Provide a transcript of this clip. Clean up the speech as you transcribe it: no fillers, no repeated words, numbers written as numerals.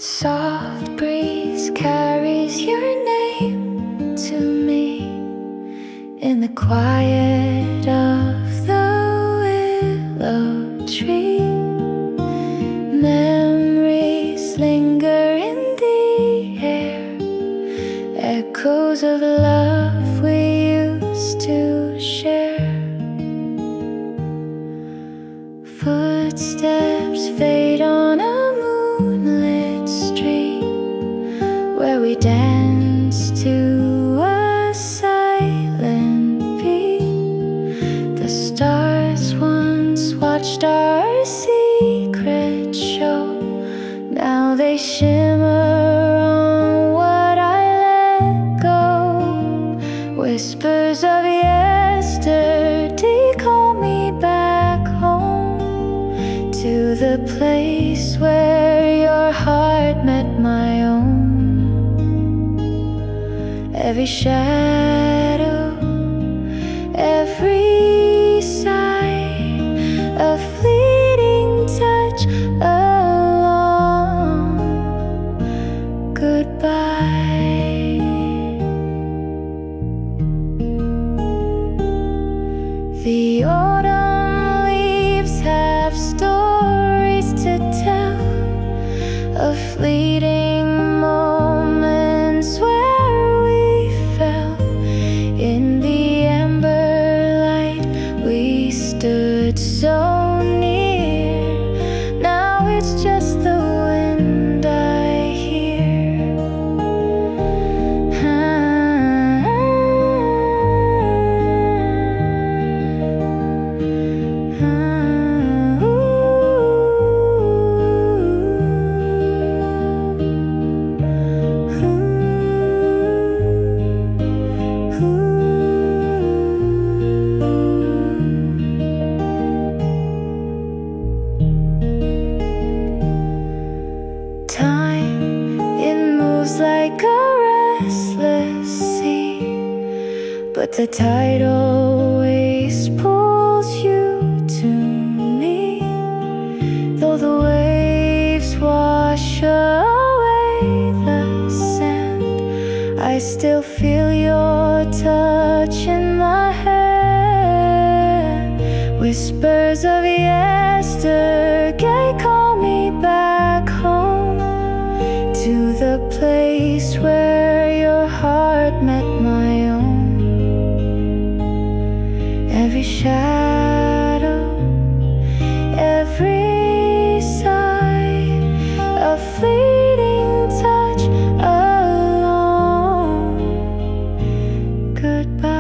Soft breeze carries your name to me in the quiet of the willow tree. Memories linger in the air, echoes of love we used to share. Footsteps fade on a moonlit street where we dance to a silent beat. The stars once watched our secret show, now they shimmer on what I let go. Whispers of yesterday call me back home, to the place where your heart met my own. Every shadow, every sigh, a fleeting touch, a long goodbye. The autumn leaves have stories to tell, of fleeting moments where we fell. In the amber light we stood so near, now it's just the wind I hear. Like a restless sea, but the tide always pulls you to me. Though the waves wash away the sand, I still feel your touch in my hand. Whispers of yesterday call me back home, to the place where your heart met my own. Every shadow, every sigh, a fleeting touch, a long goodbye.